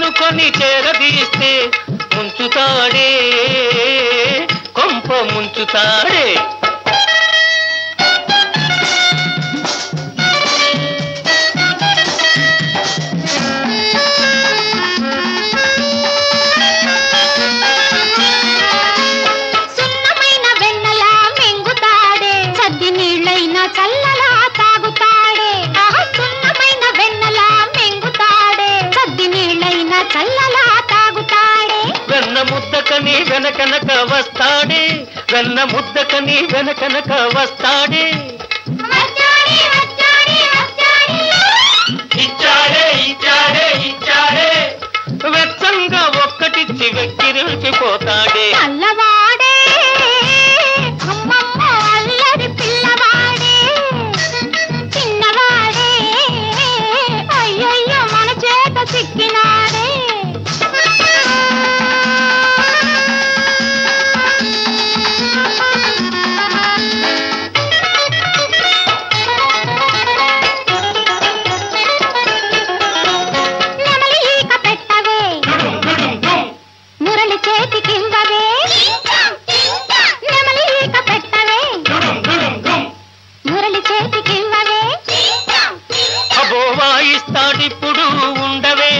వెన్నవాడనుకొని చేరదీస్తే ముంచుతాడే కొంప ముంచుతాడే. ముద్దకని వెనకనక వస్తాడే వెన్న ముద్దకని వెనకనక వస్తాడే. ఇచ్చాడే ఇచ్చాడే ఇచ్చాడే వెచ్చంగా ఒక్కటిచ్చి వెక్కిరిల్చిపోతాడే. అల్లవాడే అమ్మమ్మ అల్లరి పిల్లవాడే చిన్నవాడే అయ్యయ్యో మన చేత చిక్కినాడే. అబోవాయిస్తాడిప్పుడు ఉండవే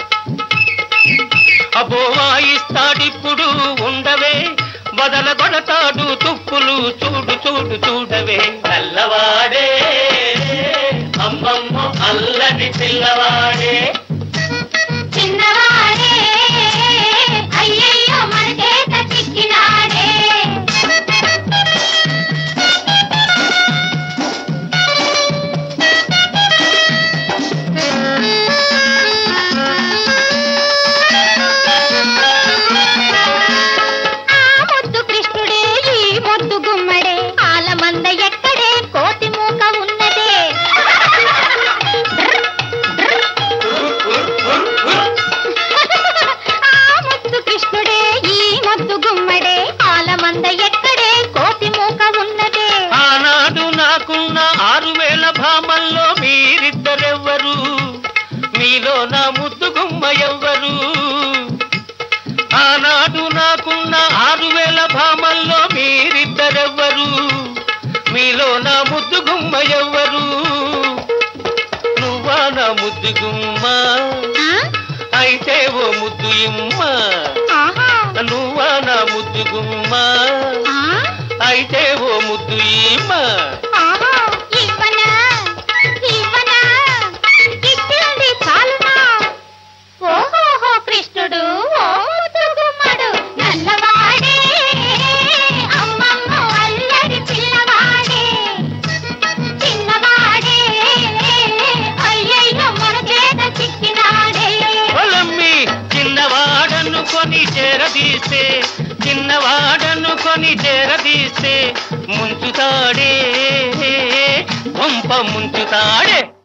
అబోవాయిస్తాడిప్పుడు ఉండవే బదలగొడతాడు తుప్పులు చూడు చూడు చూడవే. నల్లవాడే అమ్మమ్మ అల్లరి పిల్లవాడే చిన్నవాడే అయ్యయ్యో మన చేత చిక్కినాడే. నాకున్న 6000 భామల్లో మీరిద్దరెవ్వరు మీలో నా ముద్దు గుమ్మ ఎవ్వరు. ఆనాడు నాకున్న 6000 భామల్లో మీరిద్దరెవ్వరు మీలో నా ముద్దు గుమ్మ ఎవ్వరు. నువ్వా నా ముద్దు గుమ్మ అయితే ఓ ముద్దు ఇమ్మ. నువ్వా నా ముద్దు గుమ్మ అయితే ఓ ముద్దు ఇమ్మ. కృష్ణుడు నల్లవాడే అమ్మమ్మ అల్లరి పిల్లవాడే చిన్నవాడే అయ్యయ్యో మన చేత చిక్కినాడే. పొలమ్మి చిన్నవాడనుకొని చేరదీస్తే చిన్నవాడనుకొని చేరదీస్తే ముంచుతాడే కొంప ముంచుతాడే.